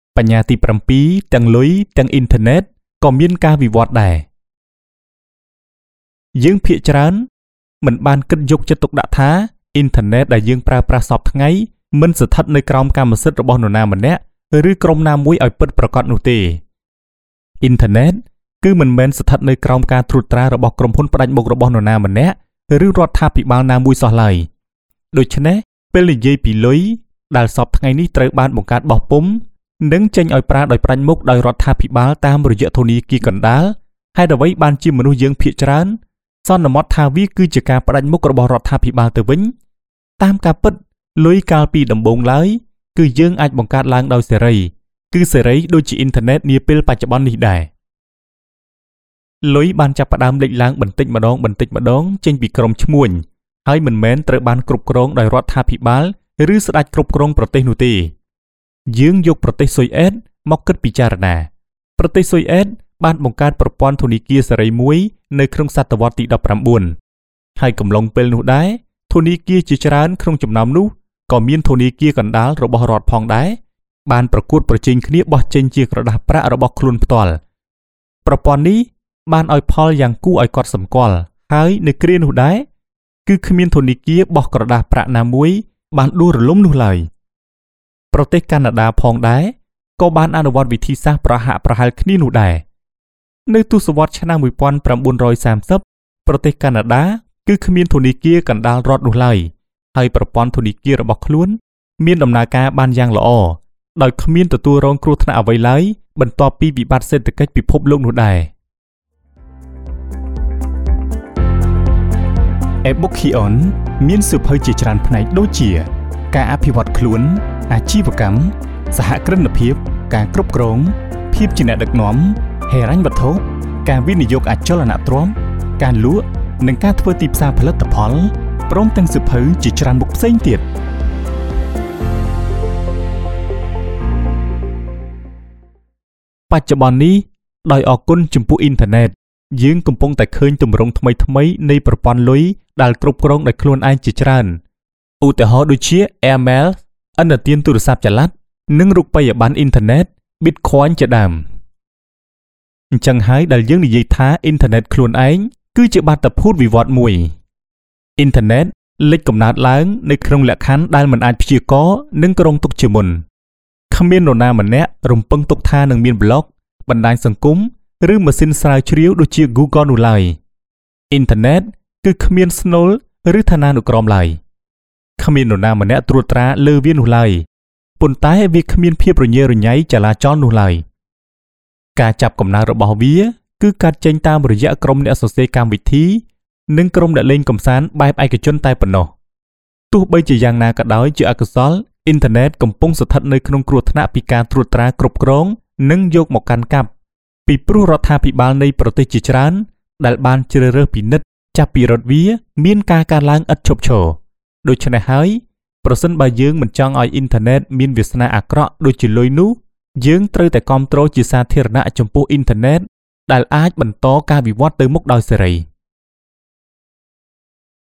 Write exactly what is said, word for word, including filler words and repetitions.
បញ្ញាទីប្រាំពីរទាំងលុយទាំងអ៊ីនធឺណិតក៏មានការវិវត្តដែរយើងភាគច្រើនមិនបានគិតយកចិត្តទុកដាក់ថាអ៊ីនធឺណិតដែលយើងប្រើប្រាស់សពថ្ងៃមិនស្ថិតនៅក្រោមកម្មសិទ្ធិរបស់នរណាម្នាក់ឬក្រុមណាមួយឲ្យពិតប្រាកដនោះទេអ៊ីនធឺណិតគឺមិនមែនស្ថិតនៅក្រោមការត្រួតត្រារបស់ក្រុមហ៊ុនផ្ដាច់មុខរបស់នរណាម្នាក់ឬរដ្ឋាភិបាលណាមួយសោះឡើយដូច្នេះពេលនិយាយពីលុយដែលសពថ្ងៃនេះត្រូវបានបង្កើតបោះពុម្ពនិងចេញឲ្យប្រើដោយផ្ដាច់មុខដោយរដ្ឋាភិបាលតាមរយៈធនាគារកណ្ដាលហេតុអ្វីបានជាមនុស្សយើងភាគច្រើនសន្មតថាវាគឺជាការផ្ដាច់មុខរបស់រដ្ឋាភិបាលទៅវិញតាមការពិតលុយកាលពីដំបូងឡើយគឺយើងអាចបង្កើតឡើងដោយសេរីគឺសេរីដូចជាអ៊ីនធឺណិតនាពេលបច្ចុប្បន្ននេះដែរលុយបានចាប់ផ្ដើមលេចឡើងបន្តិចម្ដងបន្តិចម្ដងចេញពីក្រុមឈ្មួញហើយមិនមែនត្រូវបានគ្រប់គ្រងដោយរដ្ឋាភិបាលឬស្ដេចគ្រប់គ្រងប្រទេសនោះទេយើងយកប្រទេសស៊ុយអែតមកគិតពិចារណាប្រទេសស៊ុយអែតបានបង្កើតប្រព័ន្ធធនាគារសេរីមួយនៅក្នុងសតវត្សទីដប់ប្រាំបួនហើយកំឡុងពេលនោះដែរធនាគារជាច្រើនក្នុងចំណោមនោះក៏មានធនាគារកណ្ដាលរបស់រដ្ឋផងដែរបានប្រកួតប្រជែងគ្នាបោះចេញជាក្រដាសប្រាក់របស់ខ្លួនផ្ទាល់ប្រព័ន្ធនេះបានឲ្យផលយ៉ាងគួរឲ្យកត់សម្គាល់ហើយនៅគ្រានោះដែរគឺគ្មានធនាគារបោះក្រដាសប្រាក់ណាមួយបានដួលរលំនោះឡើយប្រទេសកាណាដាផងដែរក៏បានអនុវត្តវិធីសាស្ត្រប្រហាក់ប្រហែលគ្នានោះដែរនៅទសវត្សរ៍ឆ្នាំmột nghìn chín trăm ba mươiប្រទេសកាណាដាគឺគ្មានធនាគារកណ្ដាលរដ្ឋនោះឡើយហើយប្រព័ន្ធធនាគាររបស់ខ្លួនមានដំណើរការបានយ៉ាងល្អដោយគ្មានទទួលរងគ្រោះថ្នាក់អ្វីឡើយបន្ទាប់ពីវិបត្តិសេដ្ឋកិច្ចពិភពលោកនោះដែរ Ebookion មានសៀវភៅជាច្រើនផ្នែកដូចជាការអភិវឌ្ឍខ្លួនអាជីវកម្មសហគ្រិនភាពការគ្រប់គ្រងភាពជាអ្នកដឹកនាំហិរញ្ញវត្ថុការវិនិយោគអចលនទ្រព្យការលក់និងការធ្វើទីផ្សារផលិតផលព្រមទាំងសៀវភៅជាច្រើនមុខផ្សេងទៀតបច្ចុប្បន្ននេះដោយអរគុណចំពោះអ៊ីនធឺណិតយើងកំពុងតែឃើញទម្រង់ថ្មីថ្មីនៃប្រព័ន្ធលុយដែលគ្រប់គ្រងដោយខ្លួនឯងជាច្រើនឧទាហរណ៍ដូចជា Airmail ឥណទានទូរស័ព្ទចល័តនិងរូបិយប័ណ្ណអ៊ីនធឺណិត Bitcoin ជាដើមអញ្ចឹងហើយដែលយើងនិយាយថាអ៊ីនធឺណិតខ្លួនឯងគឺជាបាតុភូតវិវត្តមួយអ៊ីនធឺណិតលេចកំណើតឡើងនៅក្នុងលក្ខខណ្ឌដែលមិនអាចព្យាករណ៍និងគ្រោងទុកជាមុនគ្មាននរណាម្នាក់រំពឹងទុកថានឹងមានប្លុកបណ្ដាញសង្គមឬម៉ាស៊ីនស្រាវជ្រាវដូចជា Google នោះឡើយអ៊ីនធឺណិតគឺគ្មានស្នូលឬឋានានុក្រមឡើយគ្មាននរណាម្នាក់ត្រួតត្រាលើវានោះឡើយប៉ុន្តែវាគ្មានភាពរញ៉េរញ៉ៃចលាចលនោះឡើយការចាប់កំណើតរបស់វាគឺកាត់ចេញតាមរយៈក្រុមអ្នកសរសេរកម្មវិធីនិងក្រុមអ្នកលេងកម្សាន្តបែបឯកជនតែប៉ុណ្ណោះទោះបីជាយ៉ាងណាក៏ដោយជាអកុសលអ៊ីនធឺណិតកំពុងស្ថិតនៅក្នុងគ្រោះថ្នាក់ពីការត្រួតត្រាគ្រប់គ្រងនិងយកមកកាន់កាប់ពីព្រោះរដ្ឋាភិបាលនៃប្រទេសជាច្រើនដែលបានជ្រើសរើសពិនិត្យចាប់ពីរដ្ឋវាមានការកើនឡើងឥតឈប់ឈរដូច្នេះហើយប្រសិនបើយើងមិនចង់ឲ្យអ៊ីនធឺណិតមានវាសនាអាក្រក់ដូចជាលុយនោះយើងត្រូវតែគាំទ្រជាសាធារណៈចំពោះអ៊ីនធឺណិតដែលអាចបន្តការវិវត្តទៅមុខដោយសេរី